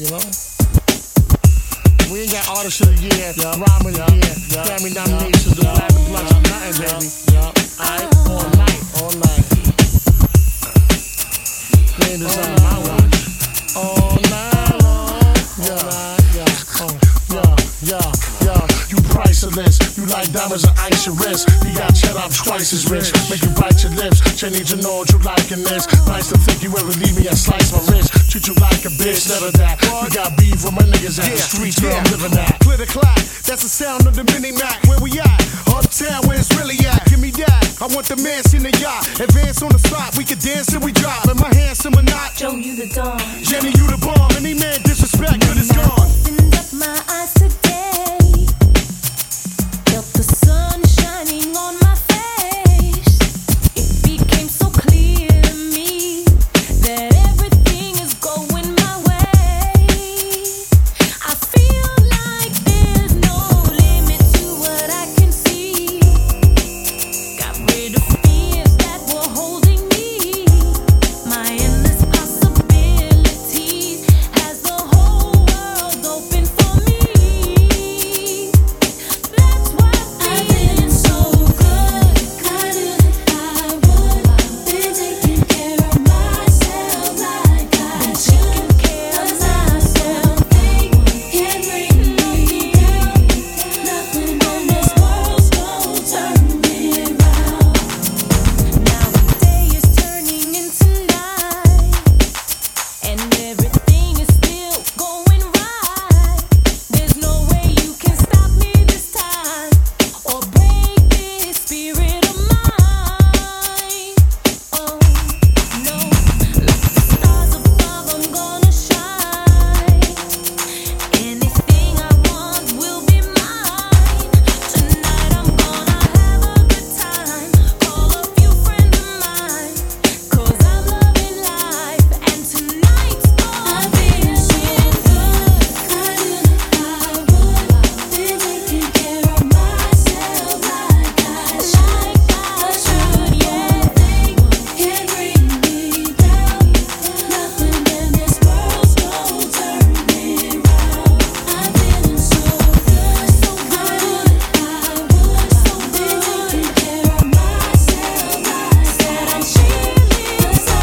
know? We ain't got Artist of the Year, Rhyme of the Year, Grammy nominations, the Platinum Plus, nothing, baby. Alright, all night. Playing this on my watch. All night long. You priceless. You like diamonds and ice your wrist. You got cheddar, I'm twice as rich. Make you bite your lips. She need to know what you liking this. Nice to think you ever leave me and slice my wrist. Treat you like a bitch, never that. You got beef with my niggas at the streets where I'm living at. Clear the clock, that's the sound of the mini Mac. Where we at? Uptown, where it's really at. Give me that. I want the man's in the yacht. Advance on the spot, we can dance till we drop. In my hands, some or not. Joe, you the dawn. Jenny, you the bomb. Any man disrespect, good is gone. Opened up my eyes today. Felt the sun shining on my face. It became so clear to me that everything is going my way. I feel like there's no limit to what I can see. Got rid of fears that were holding me. My endless possibilities has the whole world open for me. That's why I've been so good. I knew that I would. I've been taking care of myself like I should. Cause I still think can't bring me down. Nothing in this world's gonna turn me around. Now the day is turning into night, and everything is still going right. There's no way you can stop me this time or break this spirit of mine. Oh no, like the stars above, I'm gonna shine. Anything I want will be mine. Tonight I'm gonna have a good time. Call a few friends of mine, cause I'm loving life, and tonight's gonna be good. I knew that I would. I've been taking care of myself like I should. Yeah, can't bring me down. Nothing in this world's gonna turn me around. I've been so good, so good. I would, so been taking care of myself. I said I'm feeling so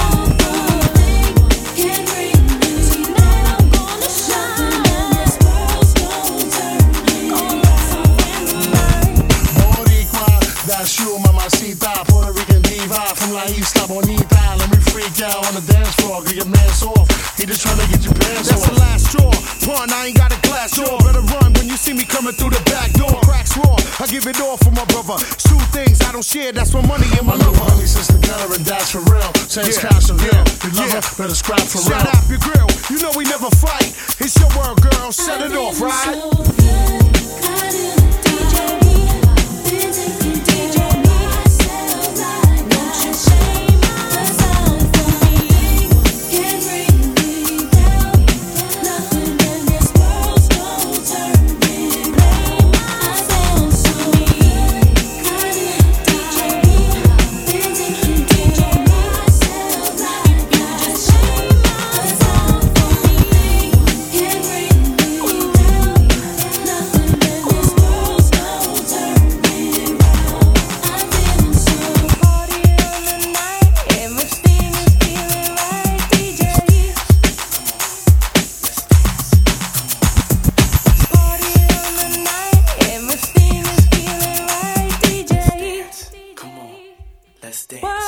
good. Can't bring me tonight. I'm gonna shine. This world's gonna turn me. Gonna let some friends of mine. Boricua, that's you, mamacita. Puerto Rican diva from La Isla Bonita. Let me freak out on the dance floor. Get your man's off. He just trying to get your pants That's off. the last straw. Pun, I ain't got a glass door. Better run when you see me coming through the back door. Cracks raw, I give it all for my brother. Two things I don't share, that's my money and my My little lover. honey sister gutter and that's for real. Says Yeah, cash for real. yeah, You love yeah. her, better scrap for real. Shut up your grill, you know we never fight. It's your world, girl, set it off, right? Let's dance.